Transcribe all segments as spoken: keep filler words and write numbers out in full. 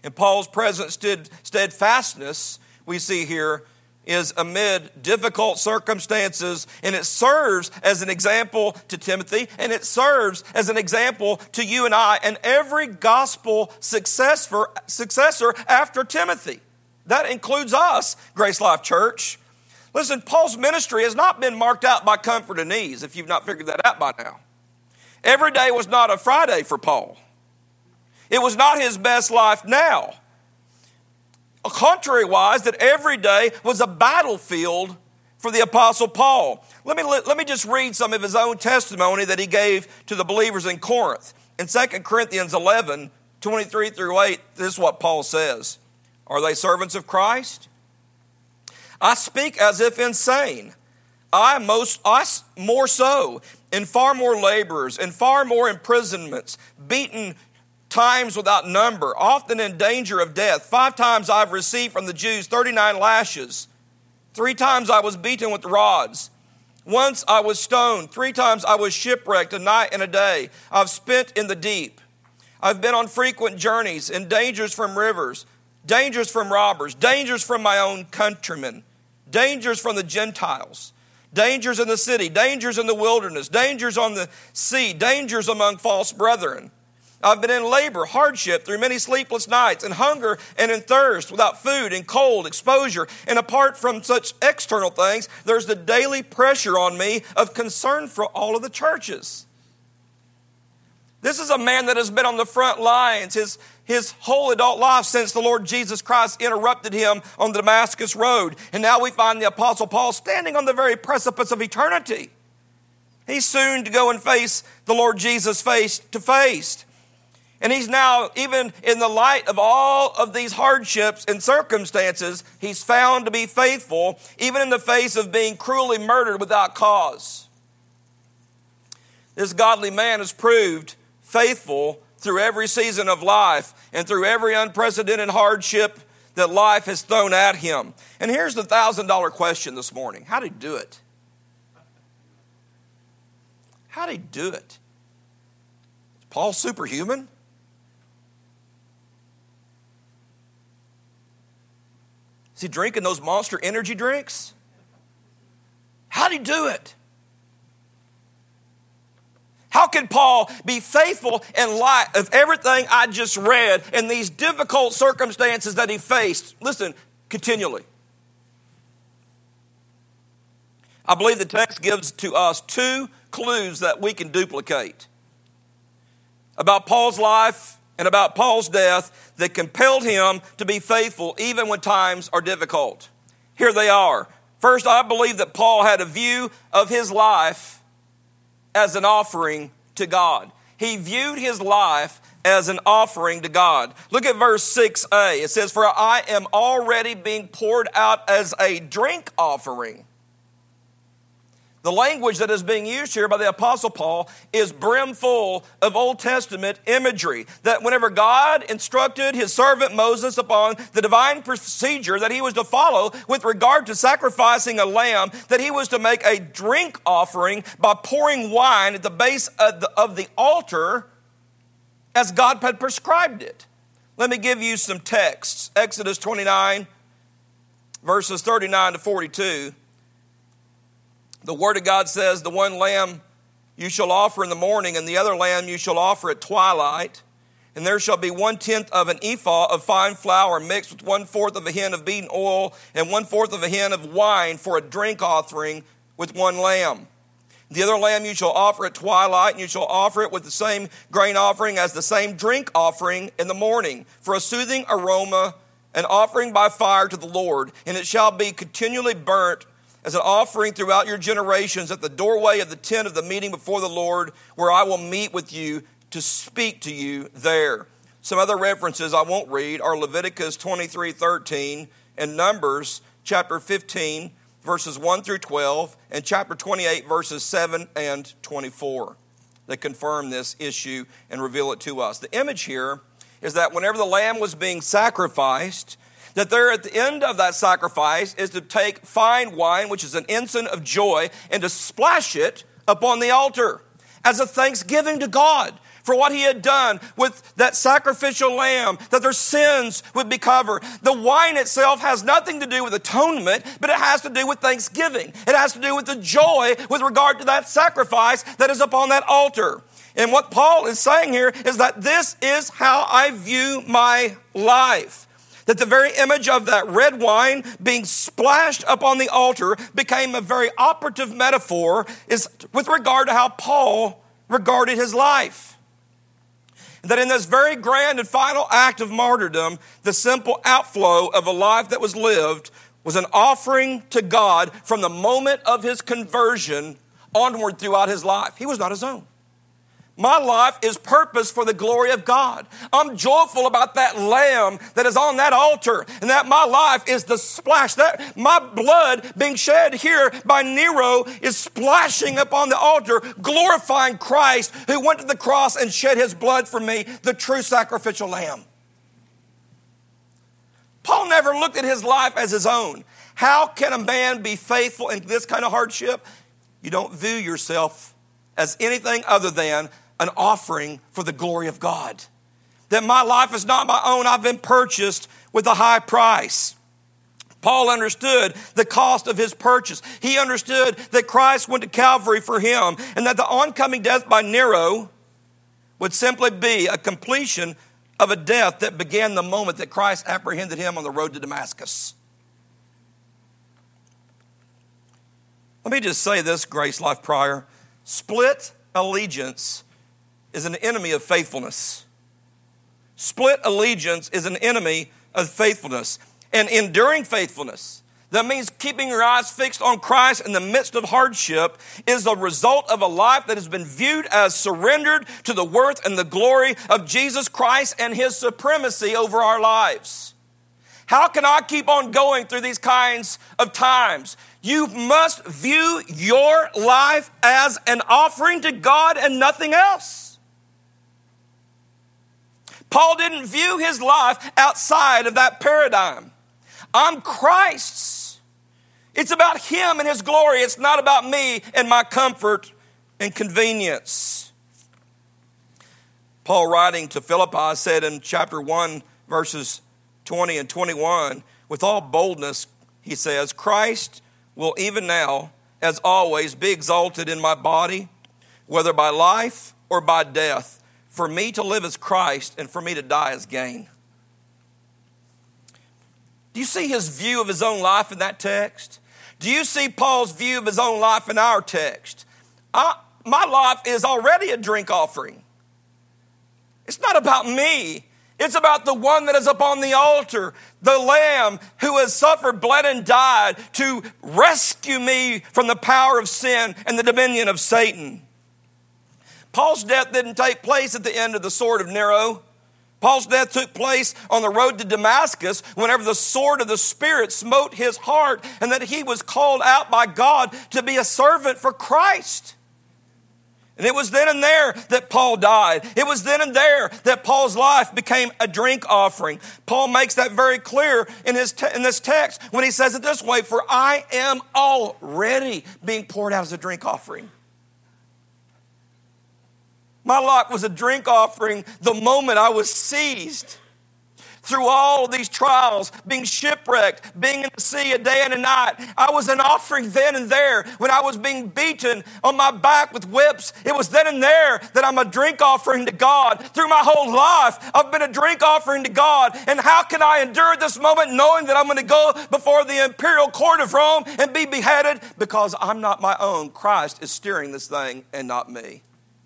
And Paul's present steadfastness, we see here, is amid difficult circumstances, and it serves as an example to Timothy, and it serves as an example to you and I and every gospel successor, successor after Timothy. That includes us, Grace Life Church. Listen, Paul's ministry has not been marked out by comfort and ease, if you've not figured that out by now. Every day was not a Friday for Paul. It was not his best life now. Contrary-wise, that every day was a battlefield for the Apostle Paul. Let me, let, let me just read some of his own testimony that he gave to the believers in Corinth. In Second Corinthians eleven, twenty-three through eight, this is what Paul says. Are they servants of Christ? I speak as if insane. I most I more so, in far more laborers, in far more imprisonments, beaten times without number, often in danger of death. Five times I've received from the Jews thirty-nine lashes. Three times I was beaten with rods. Once I was stoned. Three times I was shipwrecked a night and a day. I've spent in the deep. I've been on frequent journeys, in dangers from rivers, dangers from robbers, dangers from my own countrymen, dangers from the Gentiles, dangers in the city, dangers in the wilderness, dangers on the sea, dangers among false brethren. I've been in labor, hardship, through many sleepless nights, in hunger and in thirst, without food and cold, exposure. And apart from such external things, there's the daily pressure on me of concern for all of the churches. This is a man that has been on the front lines his, his whole adult life since the Lord Jesus Christ interrupted him on the Damascus Road. And now we find the Apostle Paul standing on the very precipice of eternity. He's soon to go and face the Lord Jesus face to face. And he's now, even in the light of all of these hardships and circumstances, he's found to be faithful, even in the face of being cruelly murdered without cause. This godly man has proved faithful through every season of life and through every unprecedented hardship that life has thrown at him. And here's the thousand dollar question this morning. How did he do it? How did he do it? Is Paul superhuman? Is he drinking those Monster energy drinks? How did he do it? How can Paul be faithful in light of everything I just read and these difficult circumstances that he faced? Listen, continually. I believe the text gives to us two clues that we can duplicate about Paul's life and about Paul's death that compelled him to be faithful even when times are difficult. Here they are. First, I believe that Paul had a view of his life as an offering to God. He viewed his life as an offering to God. Look at verse six a. It says, "For I am already being poured out as a drink offering." The language that is being used here by the Apostle Paul is brimful of Old Testament imagery. That whenever God instructed his servant Moses upon the divine procedure that he was to follow with regard to sacrificing a lamb, that he was to make a drink offering by pouring wine at the base of the, of the altar as God had prescribed it. Let me give you some texts. Exodus twenty-nine, verses thirty-nine to forty-two. The Word of God says, "The one lamb you shall offer in the morning, and the other lamb you shall offer at twilight. And there shall be one-tenth of an ephah of fine flour mixed with one-fourth of a hin of beaten oil and one-fourth of a hin of wine for a drink offering with one lamb. The other lamb you shall offer at twilight, and you shall offer it with the same grain offering as the same drink offering in the morning, for a soothing aroma, an offering by fire to the Lord. And it shall be continually burnt as an offering throughout your generations at the doorway of the tent of the meeting before the Lord, where I will meet with you to speak to you there." Some other references I won't read are Leviticus twenty-three thirteen and Numbers chapter fifteen, verses one through twelve, and chapter twenty-eight, verses seven and twenty-four that confirm this issue and reveal it to us. The image here is that whenever the lamb was being sacrificed, that there at the end of that sacrifice is to take fine wine, which is an ensign of joy, and to splash it upon the altar as a thanksgiving to God for what he had done with that sacrificial lamb, that their sins would be covered. The wine itself has nothing to do with atonement, but it has to do with thanksgiving. It has to do with the joy with regard to that sacrifice that is upon that altar. And what Paul is saying here is that this is how I view my life. That the very image of that red wine being splashed upon the altar became a very operative metaphor is with regard to how Paul regarded his life. That in this very grand and final act of martyrdom, the simple outflow of a life that was lived was an offering to God from the moment of his conversion onward throughout his life. He was not his own. My life is purposed for the glory of God. I'm joyful about that lamb that is on that altar, and that my life is the splash. That my blood being shed here by Nero is splashing upon the altar, glorifying Christ who went to the cross and shed his blood for me, the true sacrificial lamb. Paul never looked at his life as his own. How can a man be faithful in this kind of hardship? You don't view yourself as anything other than an offering for the glory of God. That my life is not my own. I've been purchased with a high price. Paul understood the cost of his purchase. He understood that Christ went to Calvary for him, and that the oncoming death by Nero would simply be a completion of a death that began the moment that Christ apprehended him on the road to Damascus. Let me just say this, Grace Life Prior. Split allegiance is an enemy of faithfulness. Split allegiance is an enemy of faithfulness. And enduring faithfulness, that means keeping your eyes fixed on Christ in the midst of hardship, is the result of a life that has been viewed as surrendered to the worth and the glory of Jesus Christ and his supremacy over our lives. How can I keep on going through these kinds of times? You must view your life as an offering to God and nothing else. Paul didn't view his life outside of that paradigm. I'm Christ's. It's about him and his glory. It's not about me and my comfort and convenience. Paul, writing to Philippi, said in chapter one, verses twenty and twenty-one, with all boldness, he says, Christ will even now, as always, be exalted in my body, whether by life or by death. For me to live as Christ, and for me to die as gain. Do you see his view of his own life in that text? Do you see Paul's view of his own life in our text? I, my life is already a drink offering. It's not about me. It's about the one that is upon the altar, the Lamb who has suffered, bled, and died to rescue me from the power of sin and the dominion of Satan. Paul's death didn't take place at the end of the sword of Nero. Paul's death took place on the road to Damascus whenever the sword of the Spirit smote his heart, and that he was called out by God to be a servant for Christ. And it was then and there that Paul died. It was then and there that Paul's life became a drink offering. Paul makes that very clear in, his te- in this text when he says it this way, for I am already being poured out as a drink offering. My life was a drink offering the moment I was seized. Through all of these trials, being shipwrecked, being in the sea a day and a night, I was an offering then and there. When I was being beaten on my back with whips, it was then and there that I'm a drink offering to God. Through my whole life, I've been a drink offering to God. And how can I endure this moment knowing that I'm going to go before the imperial court of Rome and be beheaded? Because I'm not my own. Christ is steering this thing and not me.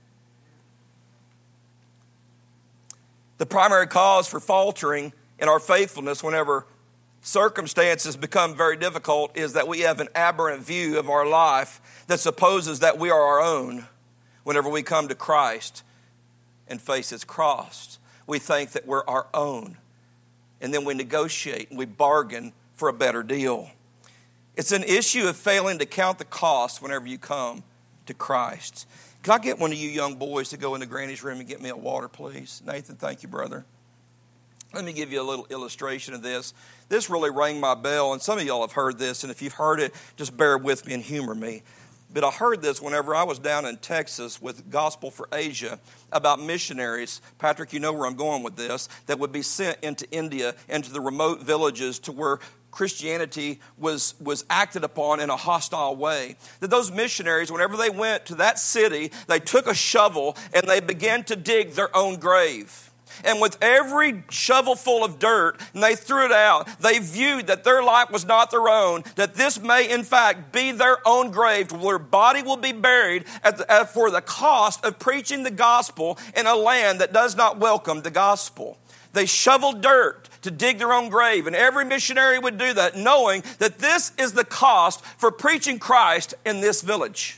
The primary cause for faltering in our faithfulness whenever circumstances become very difficult is that we have an aberrant view of our life that supposes that we are our own whenever we come to Christ and face his cross. We think that we're our own, and then we negotiate and we bargain for a better deal. It's an issue of failing to count the cost whenever you come to Christ. Can I get one of you young boys to go into Granny's room and get me a water, please? Nathan, thank you, brother. Let me give you a little illustration of this. This really rang my bell, and some of y'all have heard this, and if you've heard it, just bear with me and humor me. but I heard this whenever I was down in Texas with Gospel for Asia about missionaries. Patrick, you know where I'm going with this, that would be sent into India, into the remote villages to where Christianity was, was acted upon in a hostile way. That those missionaries, whenever they went to that city, they took a shovel and they began to dig their own grave. And with every shovelful of dirt, and they threw it out, they viewed that their life was not their own, that this may in fact be their own grave, where their body will be buried at the, at, for the cost of preaching the gospel in a land that does not welcome the gospel. They shoveled dirt to dig their own grave, and every missionary would do that, knowing that this is the cost for preaching Christ in this village.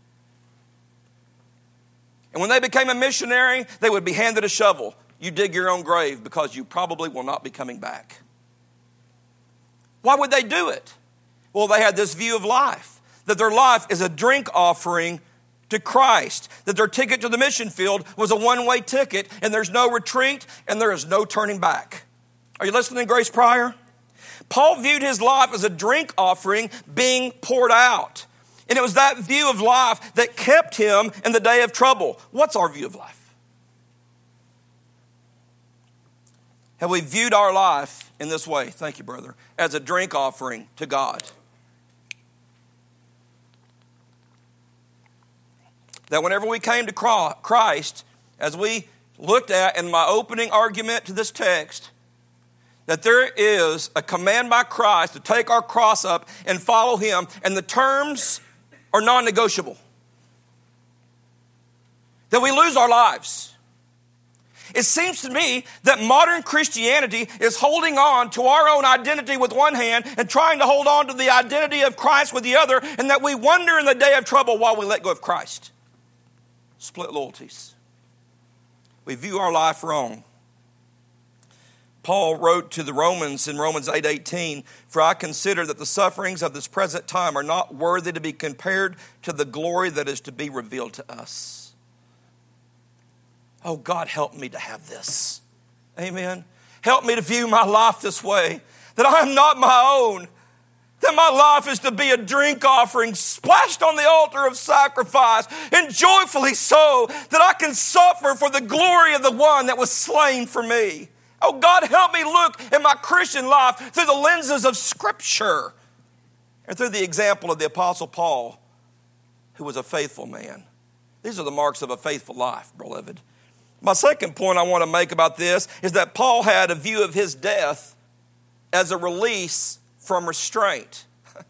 And when they became a missionary, they would be handed a shovel. You dig your own grave because you probably will not be coming back. Why would they do it? Well, they had this view of life, that their life is a drink offering to Christ, that their ticket to the mission field was a one-way ticket, and there's no retreat, and there is no turning back. Are you listening, Grace Pryor? Paul viewed his life as a drink offering being poured out. And it was that view of life that kept him in the day of trouble. What's our view of life? Have we viewed our life in this way, thank you, brother, as a drink offering to God? That whenever we came to Christ, as we looked at in my opening argument to this text, that there is a command by Christ to take our cross up and follow Him, and the terms are non-negotiable. That we lose our lives. It seems to me that modern Christianity is holding on to our own identity with one hand and trying to hold on to the identity of Christ with the other, and that we wonder in the day of trouble while we let go of Christ. Split loyalties. We view our life wrong. Paul wrote to the Romans in Romans eight eighteen, "For I consider that the sufferings of this present time are not worthy to be compared to the glory that is to be revealed to us." Oh, God, help me to have this. Amen. Help me to view my life this way, that I am not my own, that my life is to be a drink offering splashed on the altar of sacrifice, and joyfully so, that I can suffer for the glory of the one that was slain for me. Oh, God, help me look at my Christian life through the lenses of Scripture and through the example of the Apostle Paul, who was a faithful man. These are the marks of a faithful life, beloved. My second point I want to make about this is that Paul had a view of his death as a release from restraint.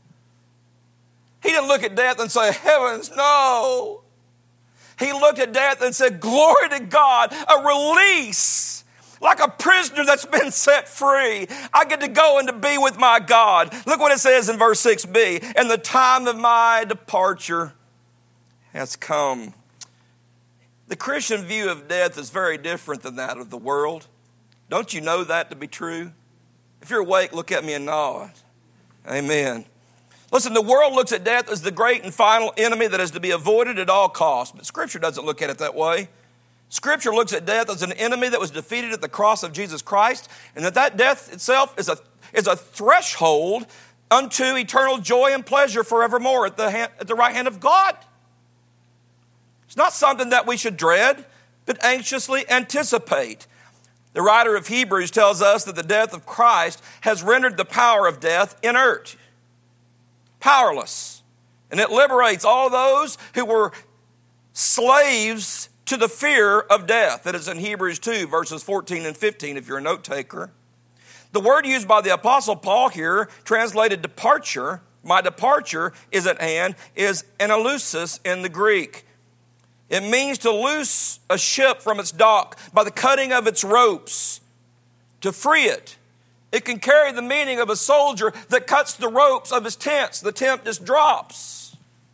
He didn't look at death and say, heavens, no. He looked at death and said, glory to God, a release. Like a prisoner that's been set free. I get to go and to be with my God. Look what it says in verse six b. And the time of my departure has come. The Christian view of death is very different than that of the world. Don't you know that to be true? If you're awake, look at me and nod. Amen. Listen, the world looks at death as the great and final enemy that is to be avoided at all costs. But Scripture doesn't look at it that way. Scripture looks at death as an enemy that was defeated at the cross of Jesus Christ, and that that death itself is a, is a threshold unto eternal joy and pleasure forevermore at the, hand, at the right hand of God. It's not something that we should dread, but anxiously anticipate. The writer of Hebrews tells us that the death of Christ has rendered the power of death inert, powerless, and it liberates all those who were slaves to the fear of death. That is in Hebrews two, verses fourteen and fifteen, if you're a note taker. The word used by the Apostle Paul here, translated departure, my departure is at hand, is analusis in the Greek. It means to loose a ship from its dock by the cutting of its ropes, to free it. It can carry the meaning of a soldier that cuts the ropes of his tents. The tent just drops.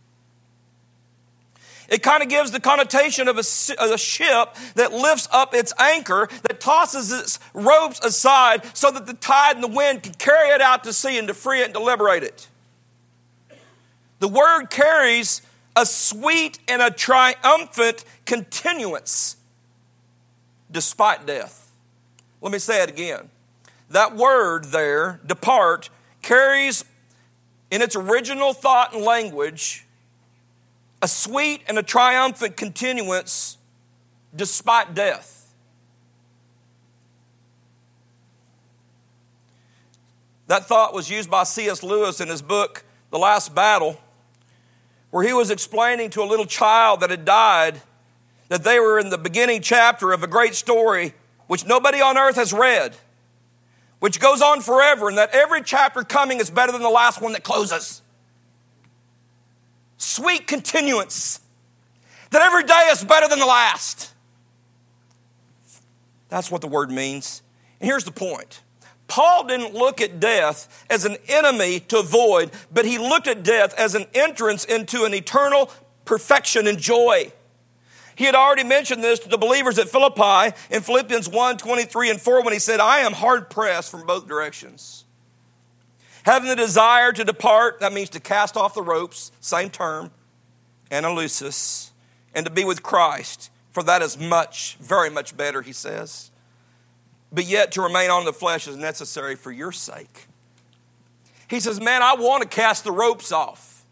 It kind of gives the connotation of a, of a ship that lifts up its anchor, that tosses its ropes aside so that the tide and the wind can carry it out to sea and to free it and to liberate it. The word carries a sweet and a triumphant continuance despite death. Let me say it again. That word there, depart, carries in its original thought and language a sweet and a triumphant continuance despite death. That thought was used by C S Lewis in his book, The Last Battle, where he was explaining to a little child that had died that they were in the beginning chapter of a great story which nobody on earth has read, which goes on forever, and that every chapter coming is better than the last one that closes. Sweet continuance. That every day is better than the last. That's what the word means. And here's the point. Paul didn't look at death as an enemy to avoid, but he looked at death as an entrance into an eternal perfection and joy. He had already mentioned this to the believers at Philippi in Philippians one, twenty-three and four when he said, I am hard pressed from both directions. Having the desire to depart, that means to cast off the ropes, same term, analusis, and to be with Christ. For that is much, very much better, he says. But yet to remain on the flesh is necessary for your sake. He says, man, I want to cast the ropes off.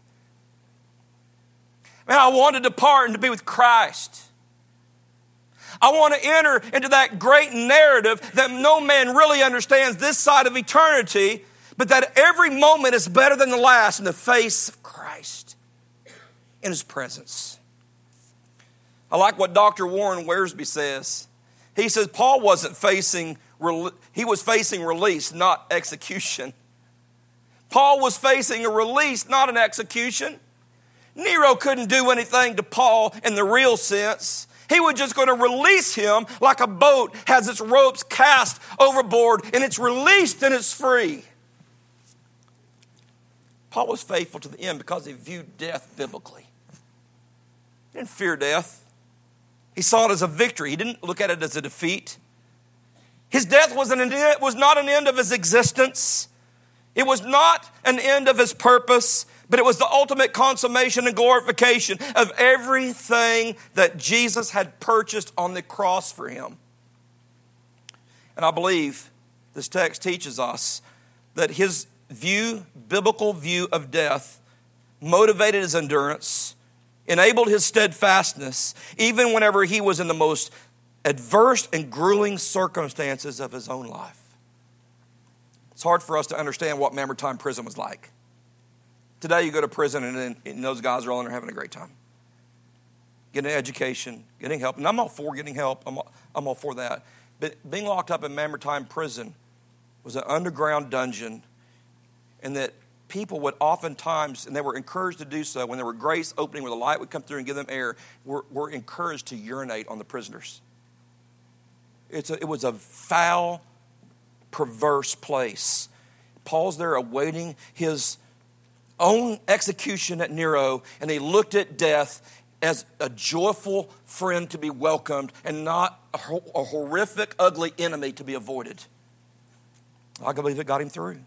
Man, I want to depart and to be with Christ. I want to enter into that great narrative that no man really understands this side of eternity, but that every moment is better than the last in the face of Christ, in His presence. I like what Doctor Warren Wiersbe says. He says Paul wasn't facing, he was facing release, not execution. Paul was facing a release, not an execution. Nero couldn't do anything to Paul in the real sense. He was just going to release him like a boat has its ropes cast overboard and it's released and it's free. Paul was faithful to the end because he viewed death biblically. He didn't fear death. He saw it as a victory. He didn't look at it as a defeat. His death was, an, was not an end of his existence. It was not an end of his purpose, but it was the ultimate consummation and glorification of everything that Jesus had purchased on the cross for him. And I believe this text teaches us that his view, biblical view of death, motivated his endurance, enabled his steadfastness, even whenever he was in the most adverse and grueling circumstances of his own life. It's hard for us to understand what Mamertine prison was like. Today you go to prison and, and those guys are all in there having a great time. Getting education, getting help. And I'm all for getting help. I'm all, I'm all for that. But being locked up in Mamertine prison was an underground dungeon, and that people would oftentimes, and they were encouraged to do so, when there were grates opening where the light would come through and give them air, were, were encouraged to urinate on the prisoners. It's a, it was a foul, perverse place. Paul's there awaiting his own execution at Nero, and he looked at death as a joyful friend to be welcomed and not a, a horrific, ugly enemy to be avoided. I believe it got him through.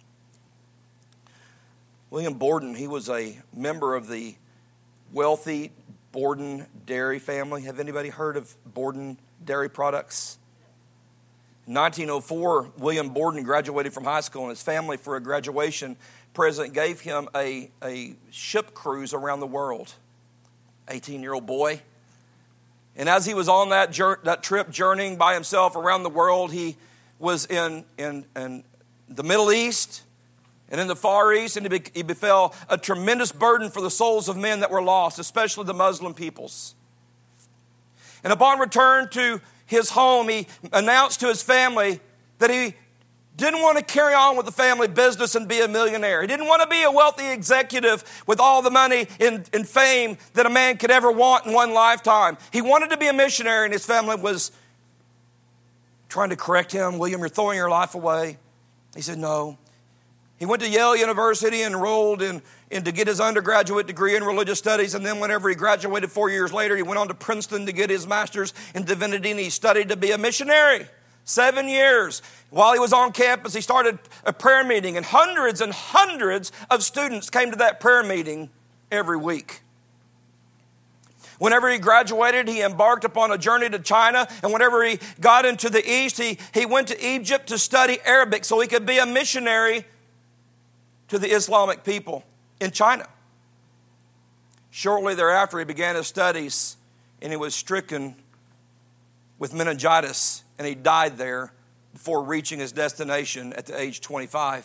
William Borden, he was a member of the wealthy Borden dairy family. Have anybody heard of Borden Dairy Products? In nineteen oh four, William Borden graduated from high school, and his family, for a graduation present, gave him a, a ship cruise around the world. eighteen-year-old boy. And as he was on that, that trip journeying by himself around the world, he was in, in, in the Middle East, and in the Far East, and he befell a tremendous burden for the souls of men that were lost, especially the Muslim peoples. And upon return to his home, he announced to his family that he didn't want to carry on with the family business and be a millionaire. He didn't want to be a wealthy executive with all the money and, and fame that a man could ever want in one lifetime. He wanted to be a missionary, and his family was trying to correct him. William, you're throwing your life away. He said, no. He went to Yale University and enrolled in, in to get his undergraduate degree in religious studies. And then whenever he graduated four years later, he went on to Princeton to get his master's in divinity, and he studied to be a missionary. Seven years. While he was on campus, he started a prayer meeting, and hundreds and hundreds of students came to that prayer meeting every week. Whenever he graduated, he embarked upon a journey to China, and whenever he got into the East, he, he went to Egypt to study Arabic so he could be a missionary to the Islamic people in China. Shortly thereafter, he began his studies, and he was stricken with meningitis, and he died there before reaching his destination at the age twenty-five.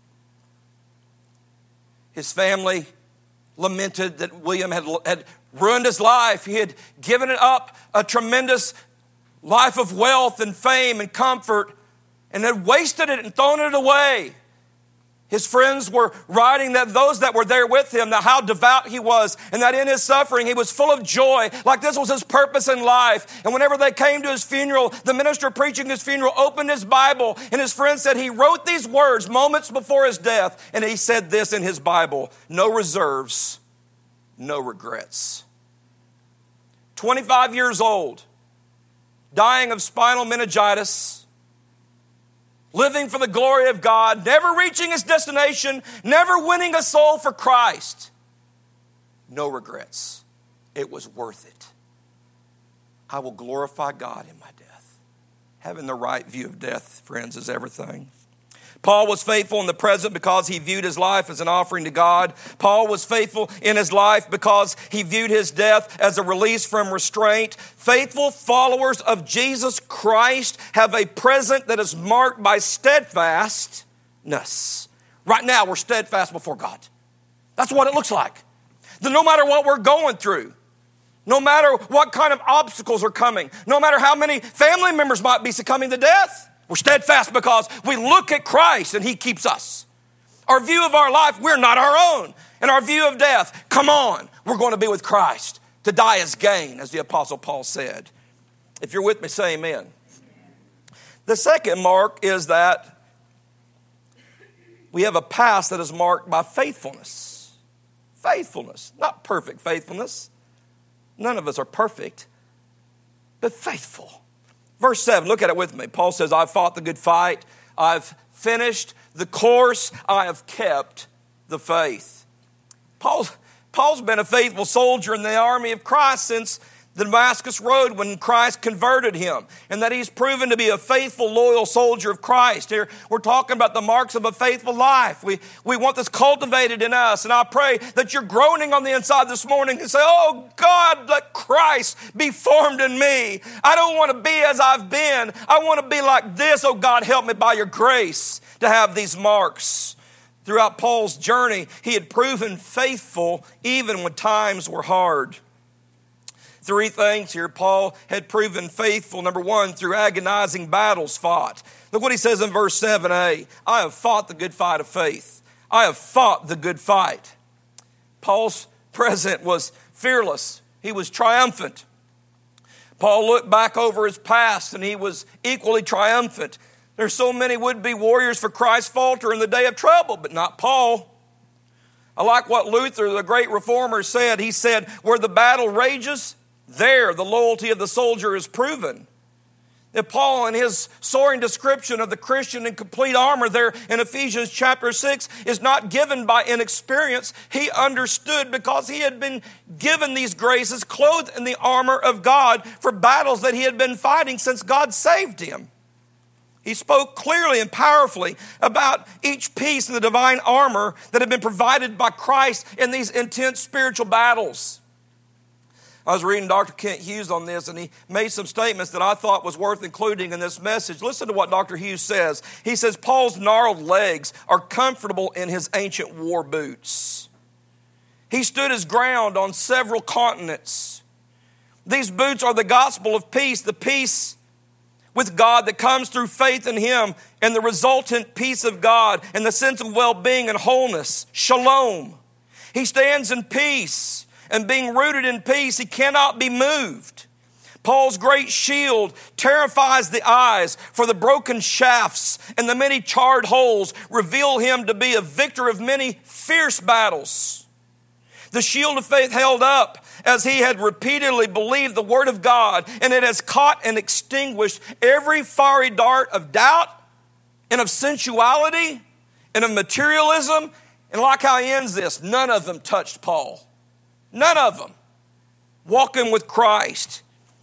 His family lamented that William had, had ruined his life. He had given it up, a tremendous life of wealth and fame and comfort, and had wasted it and thrown it away. His friends were writing that those that were there with him, that how devout he was, and that in his suffering he was full of joy, like this was his purpose in life. And whenever they came to his funeral, the minister preaching his funeral opened his Bible, and his friend said he wrote these words moments before his death, and he said this in his Bible: no reserves, no regrets. twenty-five years old, dying of spinal meningitis, living for the glory of God, never reaching his destination, never winning a soul for Christ. No regrets. It was worth it. I will glorify God in my death. Having the right view of death, friends, is everything. Paul was faithful in the present because he viewed his life as an offering to God. Paul was faithful in his life because he viewed his death as a release from restraint. Faithful followers of Jesus Christ have a present that is marked by steadfastness. Right now, we're steadfast before God. That's what it looks like. That no matter what we're going through, no matter what kind of obstacles are coming, no matter how many family members might be succumbing to death, we're steadfast because we look at Christ and he keeps us. Our view of our life, we're not our own. And our view of death, come on, we're going to be with Christ. To die is gain, as the Apostle Paul said. If you're with me, say amen. The second mark is that we have a past that is marked by faithfulness. Faithfulness, not perfect faithfulness. None of us are perfect, but faithful. Verse seven, look at it with me. Paul says, I've fought the good fight. I've finished the course. I have kept the faith. Paul's, Paul's been a faithful soldier in the army of Christ since the Damascus Road when Christ converted him, and that he's proven to be a faithful, loyal soldier of Christ. Here we're talking about the marks of a faithful life. We, we want this cultivated in us, and I pray that you're groaning on the inside this morning and say, oh God, let Christ be formed in me. I don't want to be as I've been. I want to be like this. Oh God, help me by your grace to have these marks. Throughout Paul's journey, he had proven faithful even when times were hard. Three things here Paul had proven faithful. Number one, through agonizing battles fought. Look what he says in verse seven a. I have fought the good fight of faith. I have fought the good fight. Paul's present was fearless. He was triumphant. Paul looked back over his past and he was equally triumphant. There's so many would-be warriors for Christ falter in the day of trouble, but not Paul. I like what Luther, the great reformer, said. He said, where the battle rages, there the loyalty of the soldier is proven. That Paul, in his soaring description of the Christian in complete armor there in Ephesians chapter six, is not given by inexperience. He understood because he had been given these graces, clothed in the armor of God for battles that he had been fighting since God saved him. He spoke clearly and powerfully about each piece of the divine armor that had been provided by Christ in these intense spiritual battles. I was reading Doctor Kent Hughes on this, and he made some statements that I thought was worth including in this message. Listen to what Doctor Hughes says. He says, Paul's gnarled legs are comfortable in his ancient war boots. He stood his ground on several continents. These boots are the gospel of peace, the peace with God that comes through faith in him and the resultant peace of God and the sense of well-being and wholeness, shalom. He stands in peace. And being rooted in peace, he cannot be moved. Paul's great shield terrifies the eyes, for the broken shafts and the many charred holes reveal him to be a victor of many fierce battles. The shield of faith held up as he had repeatedly believed the word of God, and it has caught and extinguished every fiery dart of doubt and of sensuality and of materialism. And like how he ends this, none of them touched Paul. None of them. Walking with Christ.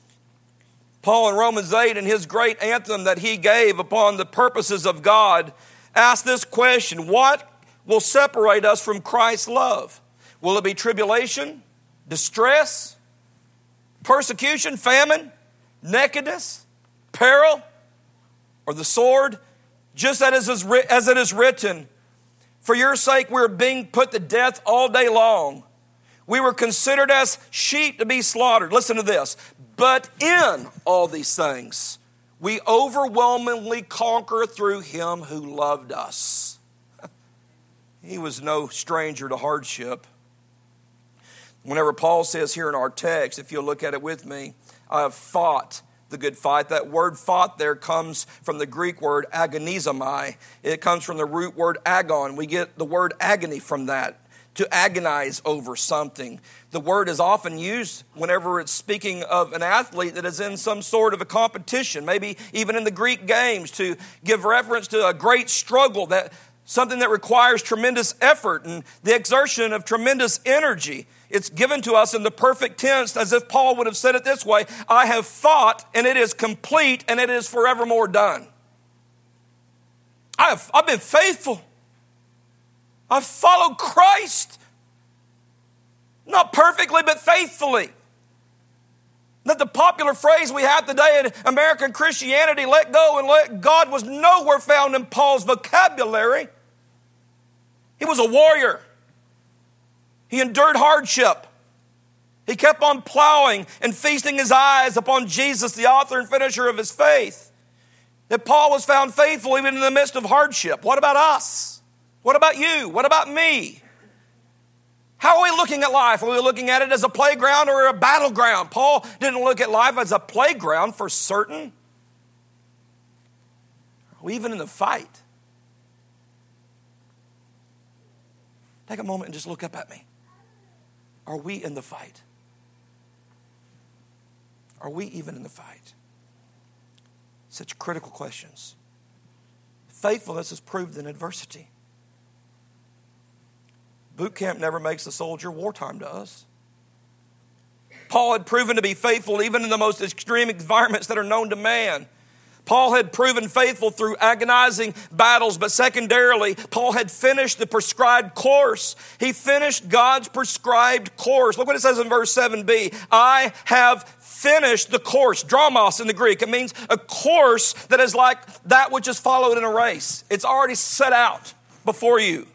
Paul in Romans eight, in his great anthem that he gave upon the purposes of God, asked this question: what will separate us from Christ's love? Will it be tribulation? distress, persecution, famine, nakedness, peril, or the sword, just as it is written, for your sake we are being put to death all day long. We were considered as sheep to be slaughtered. Listen to this. But in all these things, we overwhelmingly conquer through him who loved us. He was no stranger to hardship. Whenever Paul says here in our text, if you'll look at it with me, I have fought the good fight. That word fought there comes from the Greek word agonizomai. It comes from the root word agon. We get the word agony from that, to agonize over something. The word is often used whenever it's speaking of an athlete that is in some sort of a competition, maybe even in the Greek games, to give reference to a great struggle, that something that requires tremendous effort and the exertion of tremendous energy. It's given to us in the perfect tense, as if Paul would have said it this way: I have fought, and it is complete, and it is forevermore done. I have, I've been faithful. I've followed Christ. Not perfectly, but faithfully. That the popular phrase we have today in American Christianity, let go and let God, was nowhere found in Paul's vocabulary. He was a warrior. He endured hardship. He kept on plowing and feasting his eyes upon Jesus, the author and finisher of his faith. That Paul was found faithful even in the midst of hardship. What about us? What about you? What about me? How are we looking at life? Are we looking at it as a playground or a battleground? Paul didn't look at life as a playground for certain. Are we even in the fight? Take a moment and just look up at me. Are we in the fight? Are we even in the fight? Such critical questions. Faithfulness is proved in adversity. Boot camp never makes a soldier. Wartime does. Paul had proven to be faithful even in the most extreme environments that are known to man. Paul had proven faithful through agonizing battles, but secondarily, Paul had finished the prescribed course. He finished God's prescribed course. Look what it says in verse seven b. I have finished the course. Dromos in the Greek. It means a course that is like that which is followed in a race. It's already set out before you.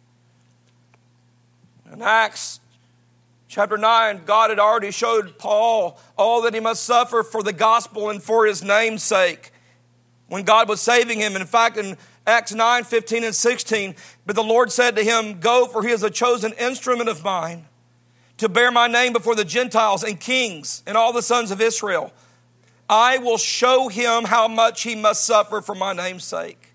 In Acts chapter nine, God had already showed Paul all that he must suffer for the gospel and for his name's sake, when God was saving him. In fact, in Acts nine, fifteen and sixteen, but the Lord said to him, go, for he is a chosen instrument of mine to bear my name before the Gentiles and kings and all the sons of Israel. I will show him how much he must suffer for my name's sake.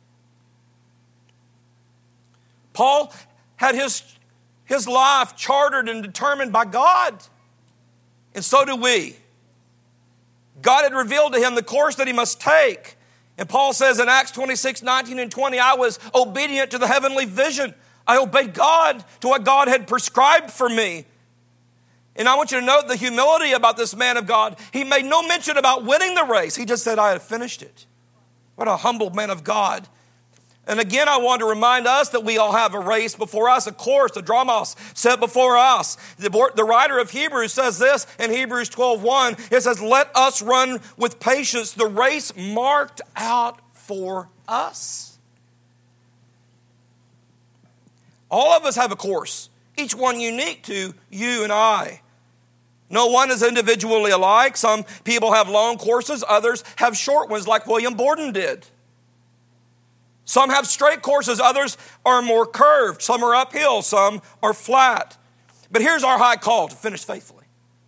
Paul had his, his life chartered and determined by God. And so do we. God had revealed to him the course that he must take. And Paul says in Acts twenty-six, nineteen and twenty, I was obedient to the heavenly vision. I obeyed God to what God had prescribed for me. And I want you to note the humility about this man of God. He made no mention about winning the race. He just said, I have finished it. What a humble man of God. And again, I want to remind us that we all have a race before us, a course, a dromos set before us. The, the writer of Hebrews says this in Hebrews twelve one. It says, let us run with patience the race marked out for us. All of us have a course, each one unique to you and I. No one is individually alike. Some people have long courses, others have short ones like William Borden did. Some have straight courses, others are more curved. Some are uphill, some are flat. But here's our high call: to finish faithfully.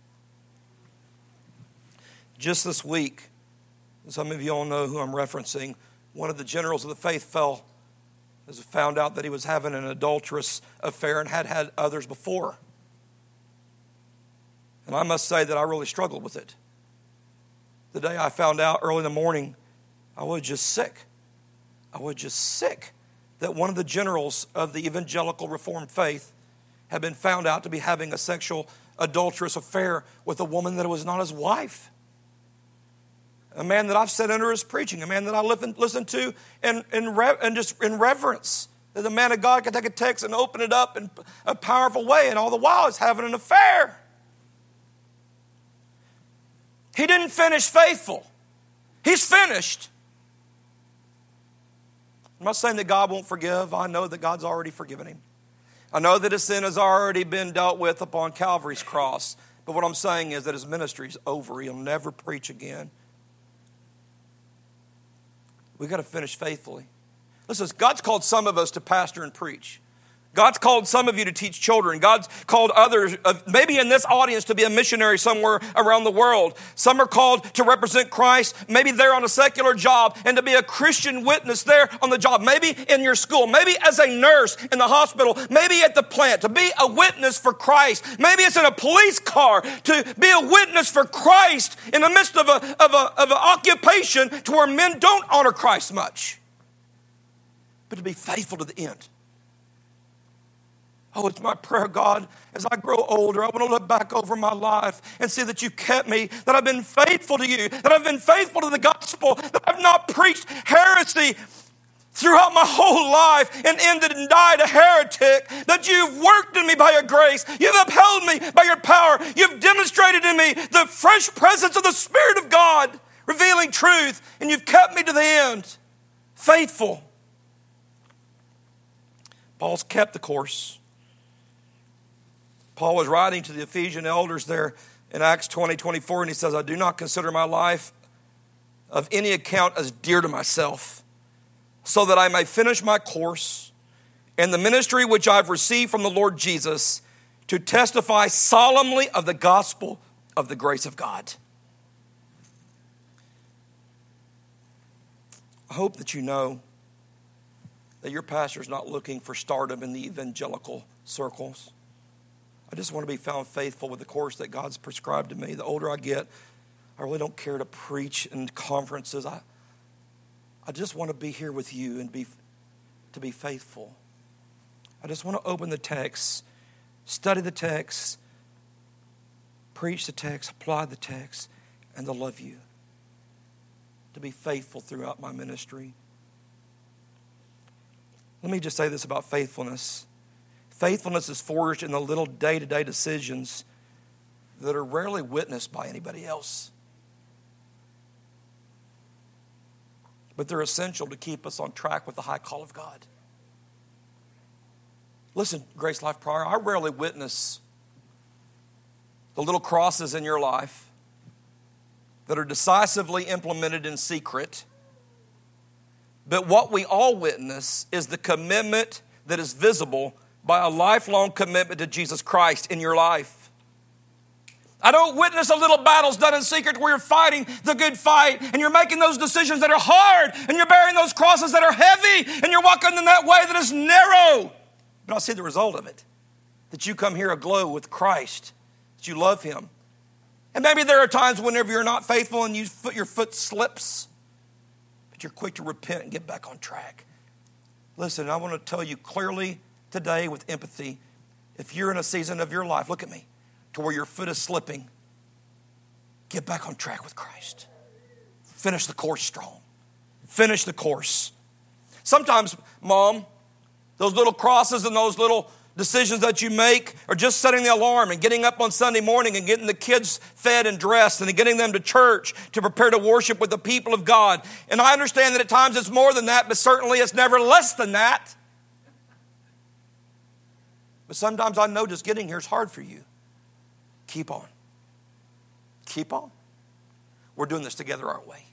Just this week, some of you all know who I'm referencing, one of the generals of the faith fell, as found out that he was having an adulterous affair and had had others before. And I must say that I really struggled with it. The day I found out early in the morning, I was just sick. I was just sick that one of the generals of the evangelical Reformed faith had been found out to be having a sexual adulterous affair with a woman that was not his wife. A man that I've sat under his preaching, a man that I listen to in, in, in just in reverence. That the man of God could take a text and open it up in a powerful way, and all the while he's having an affair. He didn't finish faithful. He's finished. I'm not saying that God won't forgive. I know that God's already forgiven him. I know that his sin has already been dealt with upon Calvary's cross. But what I'm saying is that his ministry is over. He'll never preach again. We've got to finish faithfully. Listen, God's called some of us to pastor and preach. God's called some of you to teach children. God's called others, maybe in this audience, to be a missionary somewhere around the world. Some are called to represent Christ. Maybe they're on a secular job and to be a Christian witness there on the job. Maybe in your school. Maybe as a nurse in the hospital. Maybe at the plant to be a witness for Christ. Maybe it's in a police car to be a witness for Christ in the midst of a, of a, of an occupation to where men don't honor Christ much. But to be faithful to the end. Oh, it's my prayer, God, as I grow older, I want to look back over my life and see that you kept me, that I've been faithful to you, that I've been faithful to the gospel, that I've not preached heresy throughout my whole life and ended and died a heretic, that you've worked in me by your grace, you've upheld me by your power, you've demonstrated in me the fresh presence of the Spirit of God, revealing truth, and you've kept me to the end. Faithful. Paul's kept the course. Paul was writing to the Ephesian elders there in Acts twenty, twenty-four, and he says, I do not consider my life of any account as dear to myself, so that I may finish my course and the ministry which I've received from the Lord Jesus to testify solemnly of the gospel of the grace of God. I hope that you know that your pastor is not looking for stardom in the evangelical circles. I just want to be found faithful with the course that God's prescribed to me. The older I get, I really don't care to preach in conferences. I, I just want to be here with you and be to be faithful. I just want to open the text, study the text, preach the text, apply the text, and to love you. To be faithful throughout my ministry. Let me just say this about faithfulness. Faithfulness is forged in the little day-to-day decisions that are rarely witnessed by anybody else. But they're essential to keep us on track with the high call of God. Listen, Grace Life Prior, I rarely witness the little crosses in your life that are decisively implemented in secret. But what we all witness is the commitment that is visible by a lifelong commitment to Jesus Christ in your life. I don't witness the little battles done in secret where you're fighting the good fight and you're making those decisions that are hard and you're bearing those crosses that are heavy and you're walking in that way that is narrow. But I see the result of it, that you come here aglow with Christ, that you love him. And maybe there are times whenever you're not faithful and you foot, your foot slips, but you're quick to repent and get back on track. Listen, I want to tell you clearly today with empathy, if you're in a season of your life, look at me, to where your foot is slipping, get back on track with Christ. Finish the course strong. Finish the course. Sometimes, Mom, those little crosses and those little decisions that you make are just setting the alarm and getting up on Sunday morning and getting the kids fed and dressed and getting them to church to prepare to worship with the people of God. And I understand that at times it's more than that, but certainly it's never less than that. But sometimes I know just getting here is hard for you. Keep on. Keep on. We're doing this together, aren't we?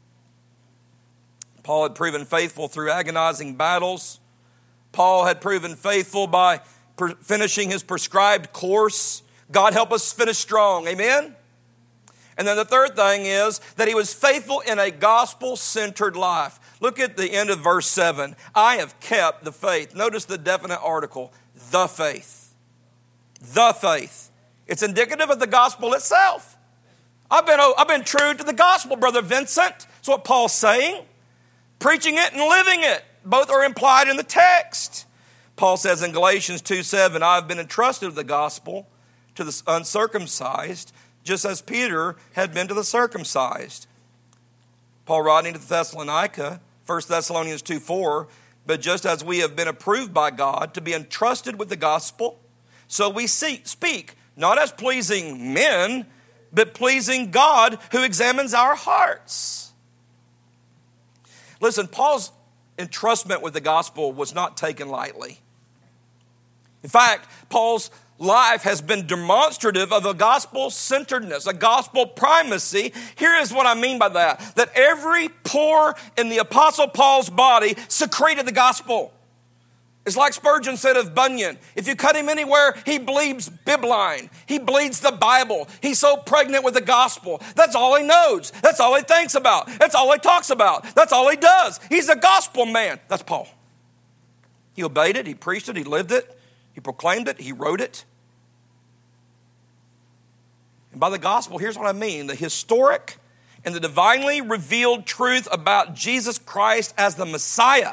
Paul had proven faithful through agonizing battles. Paul had proven faithful by per- finishing his prescribed course. God help us finish strong. Amen? And then the third thing is that he was faithful in a gospel-centered life. Look at the end of verse seven. I have kept the faith. Notice the definite article. The faith. The faith. It's indicative of the gospel itself. I've been, I've been true to the gospel, Brother Vincent. That's what Paul's saying. Preaching it and living it. Both are implied in the text. Paul says in Galatians two seven, I have been entrusted with the gospel to the uncircumcised, just as Peter had been to the circumcised. Paul writing to Thessalonica, First Thessalonians two four, but just as we have been approved by God to be entrusted with the gospel, so we see, speak, not as pleasing men, but pleasing God who examines our hearts. Listen, Paul's entrustment with the gospel was not taken lightly. In fact, Paul's life has been demonstrative of a gospel-centeredness, a gospel primacy. Here is what I mean by that. That every pore in the Apostle Paul's body secreted the gospel. It's like Spurgeon said of Bunyan. If you cut him anywhere, he bleeds bibline. He bleeds the Bible. He's so pregnant with the gospel. That's all he knows. That's all he thinks about. That's all he talks about. That's all he does. He's a gospel man. That's Paul. He obeyed it. He preached it. He lived it. He proclaimed it. He wrote it. And by the gospel, here's what I mean. The historic and the divinely revealed truth about Jesus Christ as the Messiah.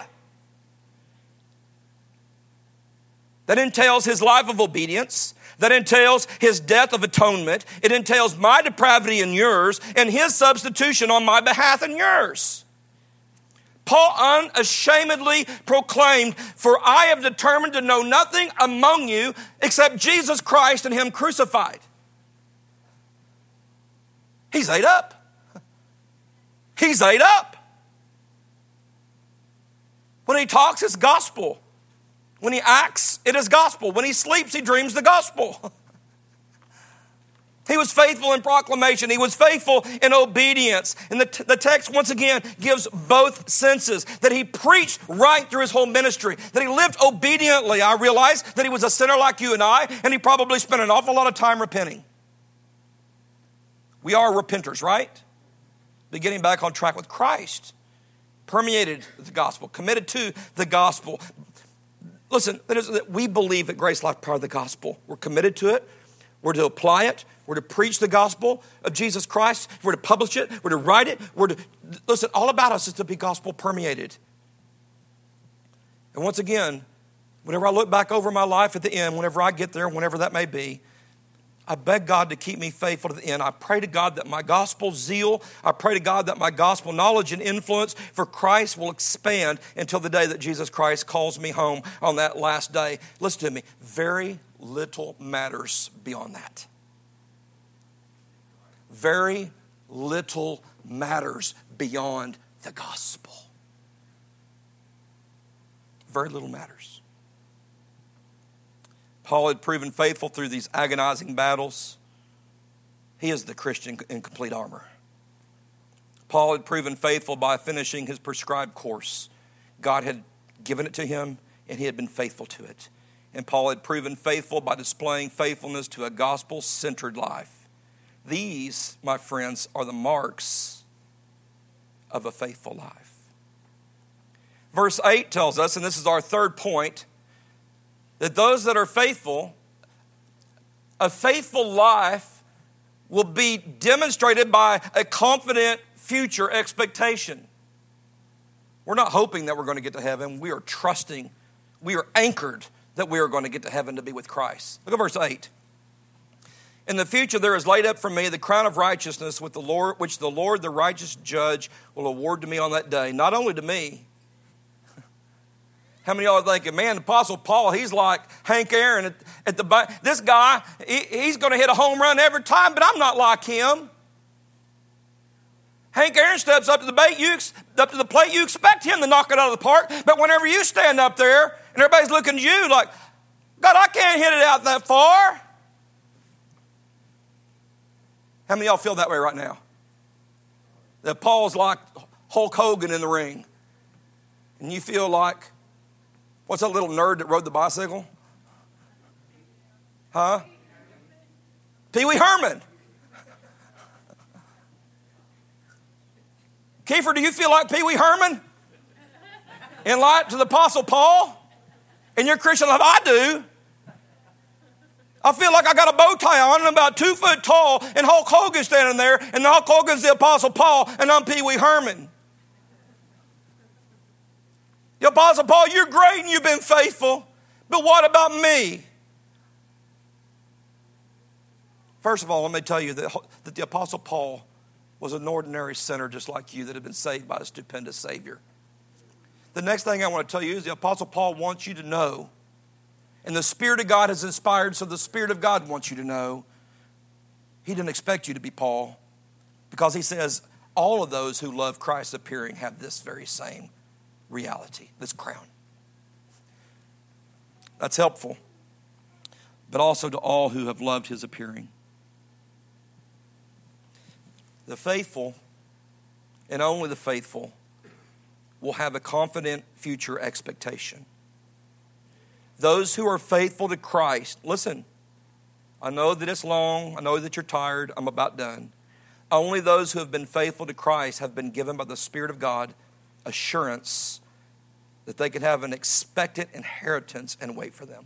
That entails his life of obedience. That entails his death of atonement. It entails my depravity and yours, and his substitution on my behalf and yours. Paul unashamedly proclaimed, "For I have determined to know nothing among you except Jesus Christ and him crucified." He's ate up. He's ate up. When he talks, it's gospel. When he acts, it is gospel. When he sleeps, he dreams the gospel. He was faithful in proclamation. He was faithful in obedience. And the, t- the text, once again, gives both senses. That he preached right through his whole ministry. That he lived obediently. I realize that he was a sinner like you and I, and he probably spent an awful lot of time repenting. We are repenters, right? But getting back on track with Christ. Permeated the gospel. Committed to the gospel. Listen, that is, that we believe at Grace Life Power of the gospel. We're committed to it. We're to apply it. We're to preach the gospel of Jesus Christ. We're to publish it. We're to write it. We're to, listen, all about us is to be gospel permeated. And once again, whenever I look back over my life at the end, whenever I get there, whenever that may be, I beg God to keep me faithful to the end. I pray to God that my gospel zeal, I pray to God that my gospel knowledge and influence for Christ will expand until the day that Jesus Christ calls me home on that last day. Listen to me, very little matters beyond that. Very little matters beyond the gospel. Very little matters. Paul had proven faithful through these agonizing battles. He is the Christian in complete armor. Paul had proven faithful by finishing his prescribed course. God had given it to him, and he had been faithful to it. And Paul had proven faithful by displaying faithfulness to a gospel-centered life. These, my friends, are the marks of a faithful life. Verse eight tells us, and this is our third point, that those that are faithful, a faithful life will be demonstrated by a confident future expectation. We're not hoping that we're going to get to heaven. We are trusting, we are anchored that we are going to get to heaven to be with Christ. Look at verse eight. In the future there is laid up for me the crown of righteousness with the Lord, which the Lord, the righteous judge, will award to me on that day. Not only to me. How many of y'all are thinking, man, the Apostle Paul, he's like Hank Aaron at, at the this guy, he, he's going to hit a home run every time, but I'm not like him. Hank Aaron steps up to the bait, you up to the plate, you expect him to knock it out of the park, but whenever you stand up there and everybody's looking at you like, God, I can't hit it out that far. How many of y'all feel that way right now? That Paul's like Hulk Hogan in the ring, and you feel like, what's that little nerd that rode the bicycle? Huh? Pee Wee Herman. Kiefer, do you feel like Pee Wee Herman? In light to the Apostle Paul? In your Christian life, I do. I feel like I got a bow tie on and I'm about two foot tall and Hulk Hogan's standing there and Hulk Hogan's the Apostle Paul and I'm Pee Wee Herman. The Apostle Paul, you're great and you've been faithful, but what about me? First of all, let me tell you that, that the Apostle Paul was an ordinary sinner just like you that had been saved by a stupendous Savior. The next thing I want to tell you is the Apostle Paul wants you to know, and the Spirit of God has inspired, so the Spirit of God wants you to know, He didn't expect you to be Paul, because he says all of those who love Christ's appearing have this very same reality, this crown. That's helpful. But also to all who have loved his appearing. The faithful, and only the faithful, will have a confident future expectation. Those who are faithful to Christ, listen, I know that it's long, I know that you're tired, I'm about done. Only those who have been faithful to Christ have been given by the Spirit of God assurance that they could have an expected inheritance and wait for them.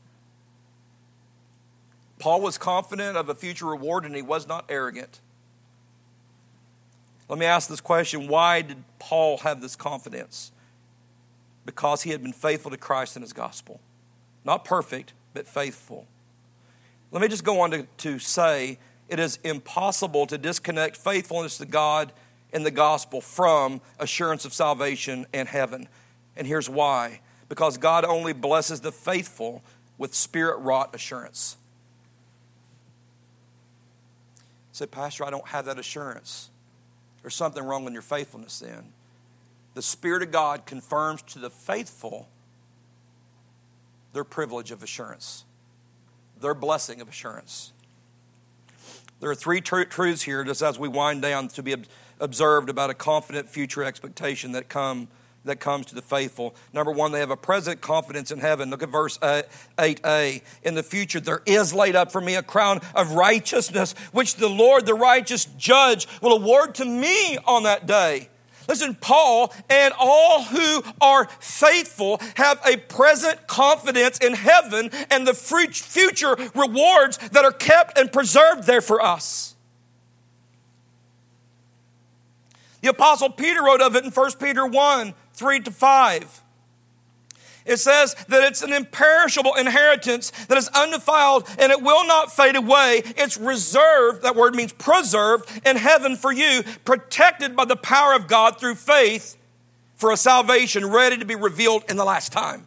Paul was confident of a future reward, and he was not arrogant. Let me ask this question. Why did Paul have this confidence? Because he had been faithful to Christ and his gospel. Not perfect, but faithful. Let me just go on to, to say it is impossible to disconnect faithfulness to God and the gospel from assurance of salvation and heaven. And here's why. Because God only blesses the faithful with Spirit-wrought assurance. Say, Pastor, I don't have that assurance. There's something wrong in your faithfulness then. The Spirit of God confirms to the faithful their privilege of assurance, their blessing of assurance. There are three tr- truths here, just as we wind down, to be ob- observed about a confident future expectation that come that comes to the faithful. Number one, they have a present confidence in heaven. Look at verse eight a. In the future, there is laid up for me a crown of righteousness, which the Lord, the righteous judge, will award to me on that day. Listen, Paul and all who are faithful have a present confidence in heaven and the future rewards that are kept and preserved there for us. The Apostle Peter wrote of it in First Peter one, three to five. It says that it's an imperishable inheritance that is undefiled and it will not fade away. It's reserved, that word means preserved, in heaven for you, protected by the power of God through faith for a salvation ready to be revealed in the last time.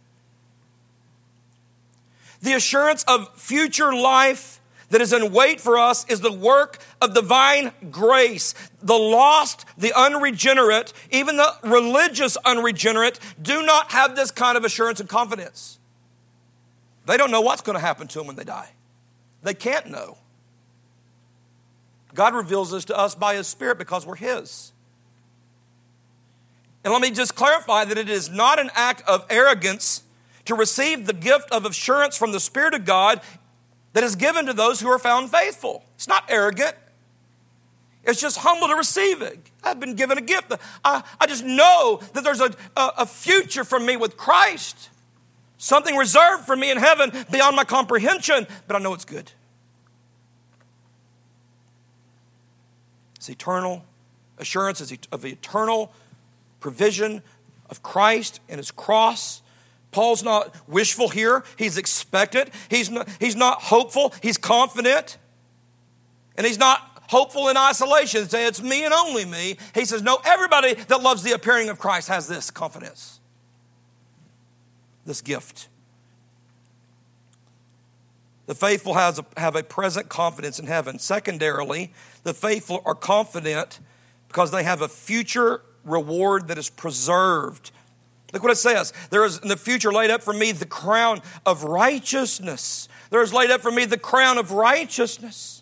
The assurance of future life that is in wait for us is the work of divine grace. The lost, the unregenerate, even the religious unregenerate do not have this kind of assurance and confidence. They don't know what's going to happen to them when they die. They can't know. God reveals this to us by His Spirit because we're His. And let me just clarify that it is not an act of arrogance to receive the gift of assurance from the Spirit of God that is given to those who are found faithful. It's not arrogant. It's just humble to receive it. I've been given a gift. I, I just know that there's a, a, a future for me with Christ. Something reserved for me in heaven beyond my comprehension, but I know it's good. It's eternal assurance of the eternal provision of Christ and His cross. Paul's not wishful here. He's expectant. He's not, he's not hopeful. He's confident. And he's not hopeful in isolation, saying it's me and only me. He says, no, everybody that loves the appearing of Christ has this confidence, this gift. The faithful has a, have a present confidence in heaven. Secondarily, the faithful are confident because they have a future reward that is preserved. Look what it says. There is in the future laid up for me the crown of righteousness. There is laid up for me the crown of righteousness.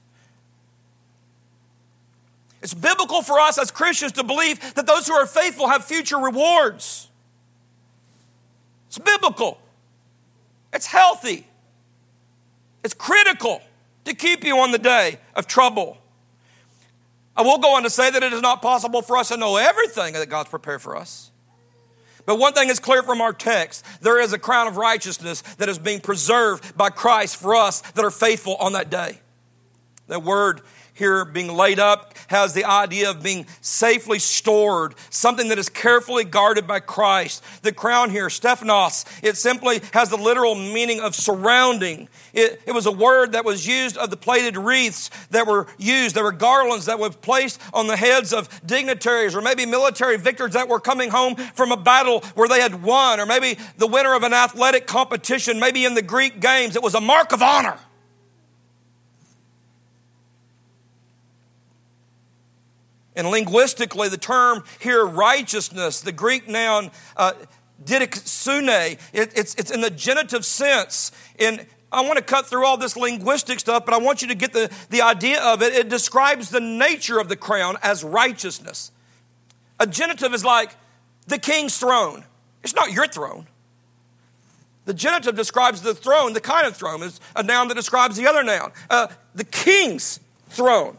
It's biblical for us as Christians to believe that those who are faithful have future rewards. It's biblical. It's healthy. It's critical to keep you on the day of trouble. I will go on to say that it is not possible for us to know everything that God's prepared for us. But one thing is clear from our text. There is a crown of righteousness that is being preserved by Christ for us that are faithful on that day. That word here, being laid up, has the idea of being safely stored, something that is carefully guarded by Christ. The crown here, Stephanos, it simply has the literal meaning of surrounding. It, it was a word that was used of the plaited wreaths that were used. There were garlands that were placed on the heads of dignitaries or maybe military victors that were coming home from a battle where they had won, or maybe the winner of an athletic competition, maybe in the Greek games. It was a mark of honor. And linguistically, the term here, righteousness, the Greek noun uh, didixune, it, it's, it's in the genitive sense. And I want to cut through all this linguistic stuff, but I want you to get the, the idea of it. It describes the nature of the crown as righteousness. A genitive is like the king's throne. It's not your throne. The genitive describes the throne, the kind of throne. It's a noun that describes the other noun. Uh, the king's throne.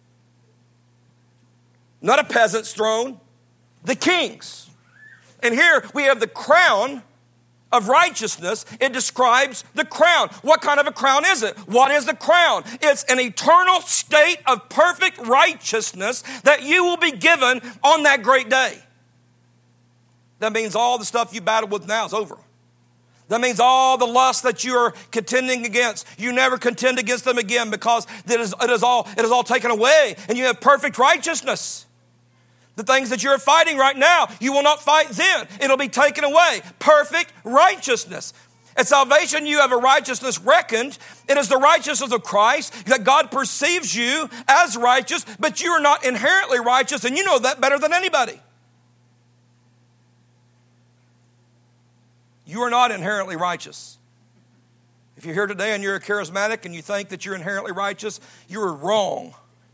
Not a peasant's throne, the king's. And here we have the crown of righteousness. It describes the crown. What kind of a crown is it? What is the crown? It's an eternal state of perfect righteousness that you will be given on that great day. That means all the stuff you battle with now is over. That means all the lust that you are contending against, you never contend against them again, because it is, it is all, it is all taken away, and you have perfect righteousness. The things that you're fighting right now, you will not fight then. It'll be taken away. Perfect righteousness. At salvation, you have a righteousness reckoned. It is the righteousness of Christ, that God perceives you as righteous, but you are not inherently righteous, and you know that better than anybody. You are not inherently righteous. If you're here today and you're a charismatic and you think that you're inherently righteous, you are wrong.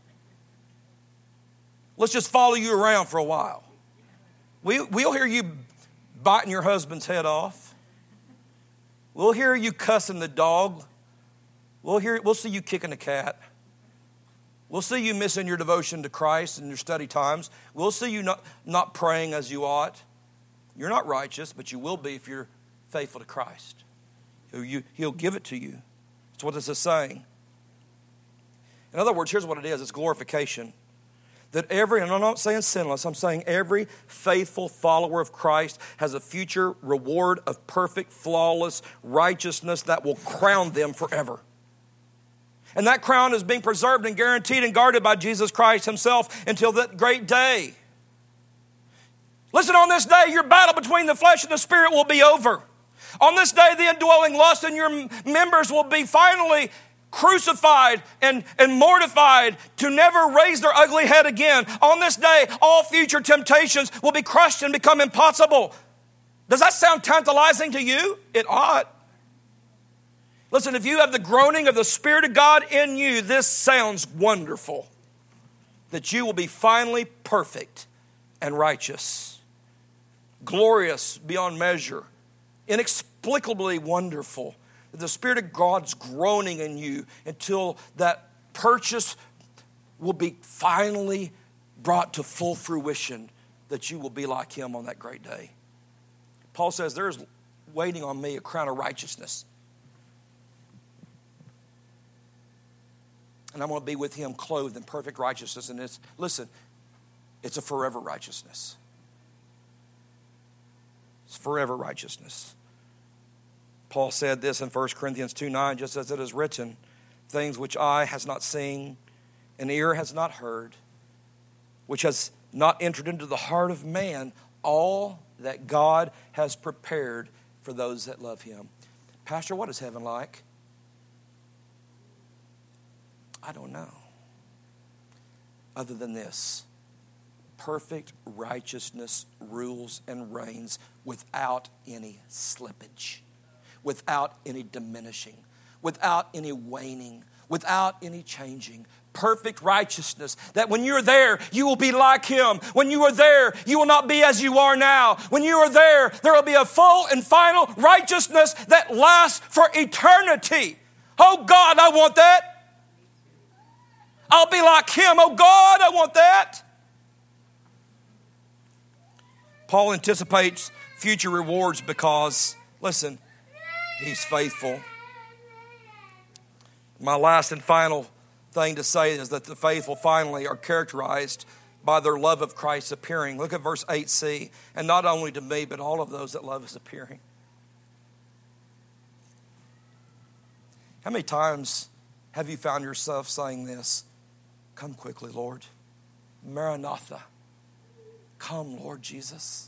Let's just follow you around for a while. We, we'll hear you biting your husband's head off. We'll hear you cussing the dog. We'll, hear, we'll see you kicking the cat. We'll see you missing your devotion to Christ and your study times. We'll see you not, not praying as you ought. You're not righteous, but you will be if you're faithful to Christ. He'll, he'll give it to you. That's what this is saying. In other words, here's what it is. It's glorification. That every, and I'm not saying sinless, I'm saying every faithful follower of Christ has a future reward of perfect, flawless righteousness that will crown them forever. And that crown is being preserved and guaranteed and guarded by Jesus Christ himself until that great day. Listen, on this day, your battle between the flesh and the spirit will be over. On this day, the indwelling lust in your members will be finally crucified and, and mortified to never raise their ugly head again. On this day, all future temptations will be crushed and become impossible. Does that sound tantalizing to you? It ought. Listen, if you have the groaning of the Spirit of God in you, this sounds wonderful. That you will be finally perfect and righteous. Glorious beyond measure. Inexplicably wonderful. The Spirit of God's groaning in you until that purchase will be finally brought to full fruition, that you will be like him on that great day. Paul says, there is waiting on me a crown of righteousness. And I'm going to be with him clothed in perfect righteousness. And it's, listen, it's a forever righteousness. It's forever righteousness. Paul said this in First Corinthians two nine, just as it is written, things which eye has not seen, and ear has not heard, which has not entered into the heart of man, all that God has prepared for those that love him. Pastor, what is heaven like? I don't know. Other than this, perfect righteousness rules and reigns without any slippage, without any diminishing, without any waning, without any changing. Perfect righteousness, that when you're there, you will be like him. When you are there, you will not be as you are now. When you are there, there will be a full and final righteousness that lasts for eternity. Oh God, I want that. I'll be like him. Oh God, I want that. Paul anticipates future rewards because, listen, he's faithful. My last and final thing to say is that the faithful finally are characterized by their love of Christ's appearing. Look at verse eight c. And not only to me, but all of those that love his appearing. How many times have you found yourself saying this? Come quickly, Lord. Maranatha. Come, Lord Jesus.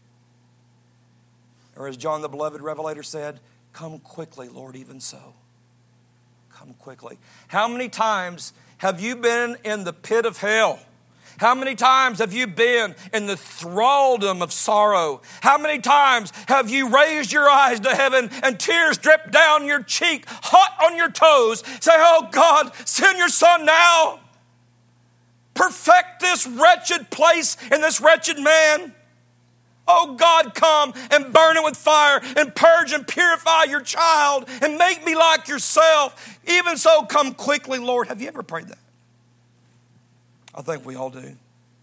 Or as John the Beloved Revelator said, come quickly, Lord, even so. Come quickly. How many times have you been in the pit of hell? How many times have you been in the thraldom of sorrow? How many times have you raised your eyes to heaven and tears drip down your cheek, hot on your toes? Say, oh God, send your Son now. Perfect this wretched place and this wretched man. Oh God, come and burn it with fire and purge and purify your child and make me like yourself. Even so, come quickly, Lord. Have you ever prayed that? I think we all do.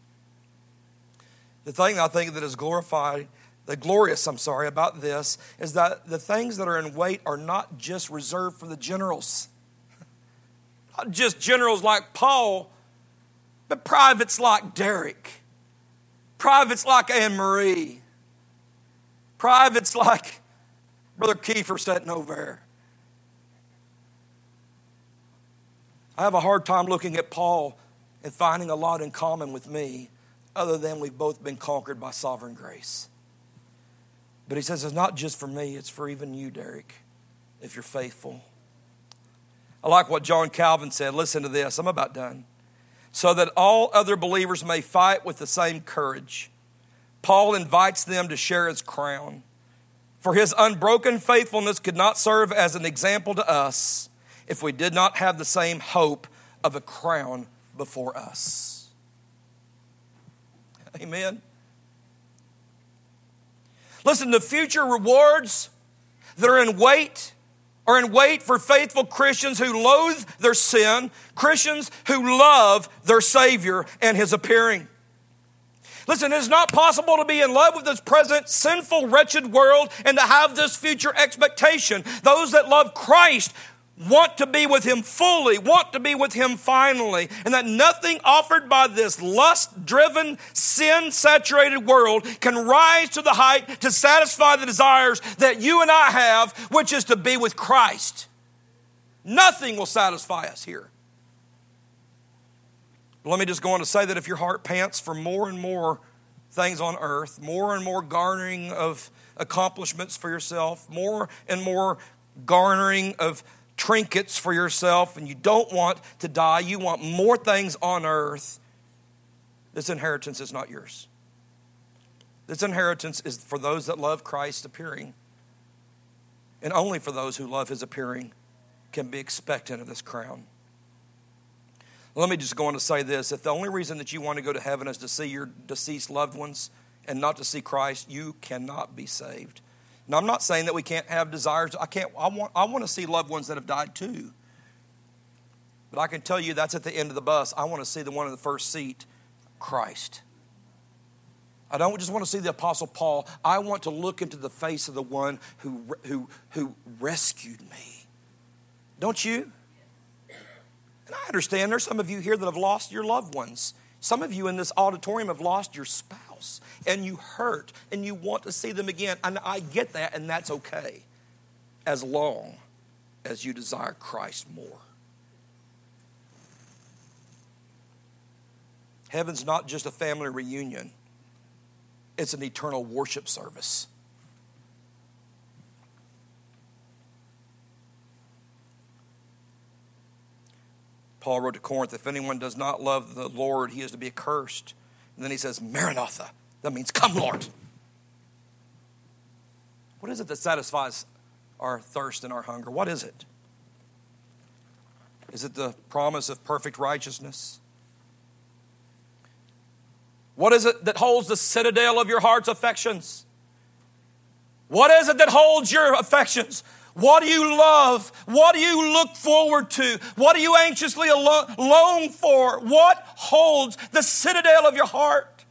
The thing I think that is glorified, the glorious, I'm sorry, about this is that the things that are in wait are not just reserved for the generals. Not just generals like Paul, but privates like Derek. Privates like Anne Marie. Privates like Brother Kiefer sitting over there. I have a hard time looking at Paul and finding a lot in common with me other than we've both been conquered by sovereign grace. But he says it's not just for me, it's for even you, Derek, if you're faithful. I like what John Calvin said. Listen to this. I'm about done. So that all other believers may fight with the same courage, Paul invites them to share his crown. For his unbroken faithfulness could not serve as an example to us if we did not have the same hope of a crown before us. Amen. Listen, the future rewards that are in wait are in wait for faithful Christians who loathe their sin, Christians who love their Savior and His appearing. Listen, it is not possible to be in love with this present sinful, wretched world and to have this future expectation. Those that love Christ want to be with Him fully, want to be with Him finally, and that nothing offered by this lust-driven, sin-saturated world can rise to the height to satisfy the desires that you and I have, which is to be with Christ. Nothing will satisfy us here. Let me just go on to say that if your heart pants for more and more things on earth, more and more garnering of accomplishments for yourself, more and more garnering of trinkets for yourself, and you don't want to die, you want more things on earth, this inheritance is not yours. This inheritance is for those that love Christ appearing, and only for those who love His appearing can be expectant of this crown. Let me just go on to say this. If the only reason that you want to go to heaven is to see your deceased loved ones and not to see Christ, you cannot be saved. Now, I'm not saying that we can't have desires. I can't. I want, I want to see loved ones that have died too. But I can tell you that's at the end of the bus. I want to see the one in the first seat, Christ. I don't just want to see the Apostle Paul. I want to look into the face of the one who, who, who rescued me. Don't you? And I understand there's some of you here that have lost your loved ones. Some of you in this auditorium have lost your spouse, and you hurt, and you want to see them again. And I get that, and that's okay, as long as you desire Christ more. Heaven's not just a family reunion. It's an eternal worship service. Paul wrote to Corinth, if anyone does not love the Lord, he is to be accursed. And then he says, Maranatha. That means, come, Lord. What is it that satisfies our thirst and our hunger? What is it? Is it the promise of perfect righteousness? What is it that holds the citadel of your heart's affections? What is it that holds your affections? What do you love? What do you look forward to? What do you anxiously long for? What holds the citadel of your heart?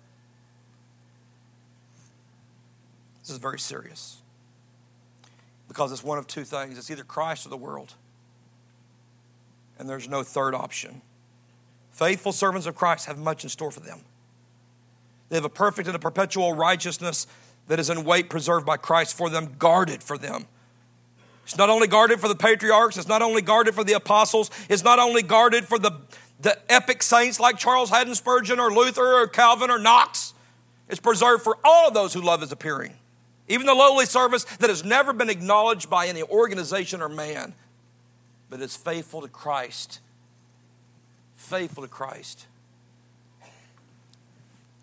This is very serious. Because it's one of two things. It's either Christ or the world. And there's no third option. Faithful servants of Christ have much in store for them. They have a perfect and a perpetual righteousness that is in wait, preserved by Christ for them, guarded for them. It's not only guarded for the patriarchs, it's not only guarded for the apostles, it's not only guarded for the, the epic saints like Charles Haddon Spurgeon or Luther or Calvin or Knox. It's preserved for all of those who love His appearing. Even the lowly service that has never been acknowledged by any organization or man, but is faithful to Christ. Faithful to Christ.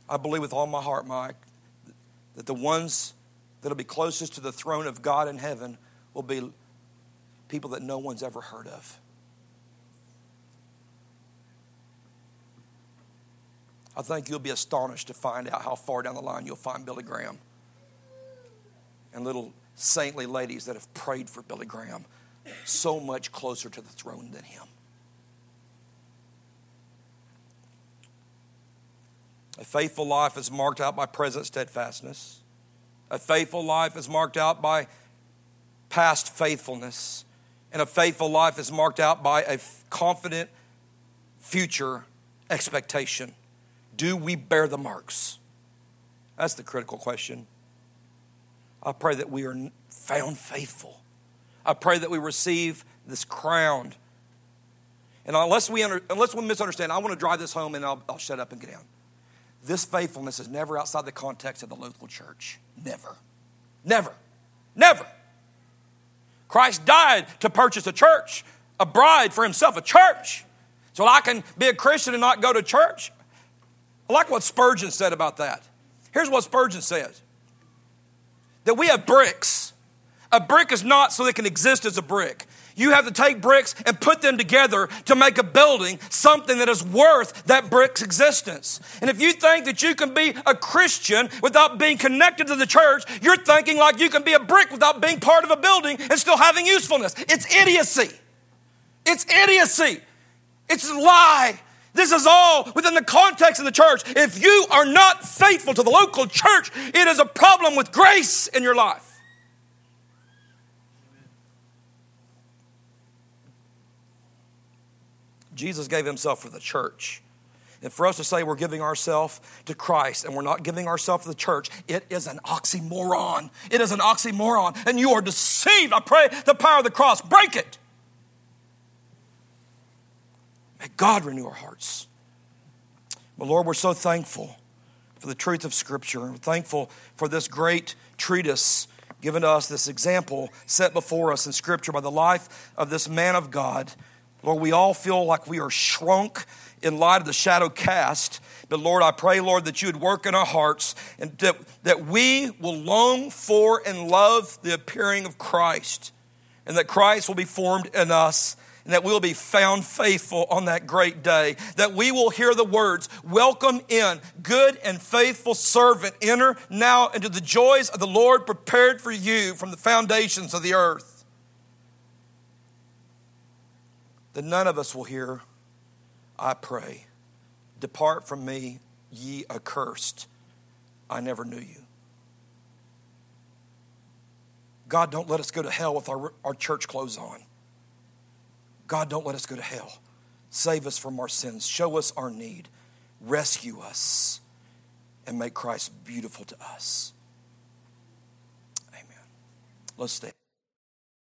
I believe with all my heart, Mike, that the ones that will be closest to the throne of God in heaven will be people that no one's ever heard of. I think you'll be astonished to find out how far down the line you'll find Billy Graham and little saintly ladies that have prayed for Billy Graham so much closer to the throne than him. A faithful life is marked out by present steadfastness. A faithful life is marked out by past faithfulness. And a faithful life is marked out by a confident future expectation. Do we bear the marks? That's the critical question. I pray that we are found faithful. I pray that we receive this crown. And unless we, under, unless we misunderstand, I want to drive this home and I'll, I'll shut up and get down. This faithfulness is never outside the context of the local church. Never. Never. Never. Christ died to purchase a church, a bride for himself, a church. So I can be a Christian and not go to church. I like what Spurgeon said about that. Here's what Spurgeon says. That we have bricks. A brick is not so it can exist as a brick. You have to take bricks and put them together to make a building, something that is worth that brick's existence. And if you think that you can be a Christian without being connected to the church, you're thinking like you can be a brick without being part of a building and still having usefulness. It's idiocy. It's idiocy. It's a lie. This is all within the context of the church. If you are not faithful to the local church, it is a problem with grace in your life. Jesus gave himself for the church. And for us to say we're giving ourselves to Christ and we're not giving ourselves to the church, it is an oxymoron. It is an oxymoron. And you are deceived. I pray the power of the cross, break it. May God renew our hearts. But Lord, we're so thankful for the truth of Scripture. We're thankful for this great treatise given to us, this example set before us in Scripture by the life of this man of God. Lord, we all feel like we are shrunk in light of the shadow cast. But Lord, I pray, Lord, that you would work in our hearts and that, that we will long for and love the appearing of Christ. And that Christ will be formed in us. And that we'll be found faithful on that great day. That we will hear the words, welcome in, good and faithful servant. Enter now into the joys of the Lord prepared for you from the foundations of the earth. That none of us will hear, I pray, depart from me, ye accursed. I never knew you. God, don't let us go to hell with our, our church clothes on. God, don't let us go to hell. Save us from our sins. Show us our need. Rescue us and make Christ beautiful to us. Amen. Let's stand.